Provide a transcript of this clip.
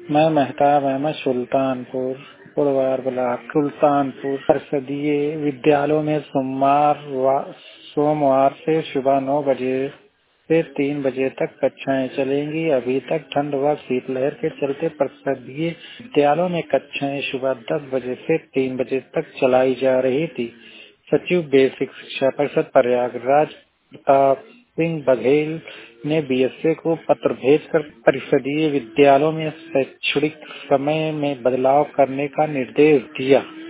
मैं मेहताब अहमद सुल्तानपुर पुरवार ब्लॉक सुल्तानपुर परिषदीय विद्यालयों में सोमवार से सुबह 9 बजे से 3 बजे तक कक्षाएं चलेंगी। अभी तक ठंड व शीतलहर के चलते परिषदीय विद्यालयों में कक्षाएं सुबह 10 बजे से 3 बजे तक चलाई जा रही थी। सचिव बेसिक शिक्षा परिषद प्रयागराज प्रताप सिंह बघेल ने बीएसए को पत्र भेजकर परिषदीय विद्यालयों में शैक्षणिक समय में बदलाव करने का निर्देश दिया।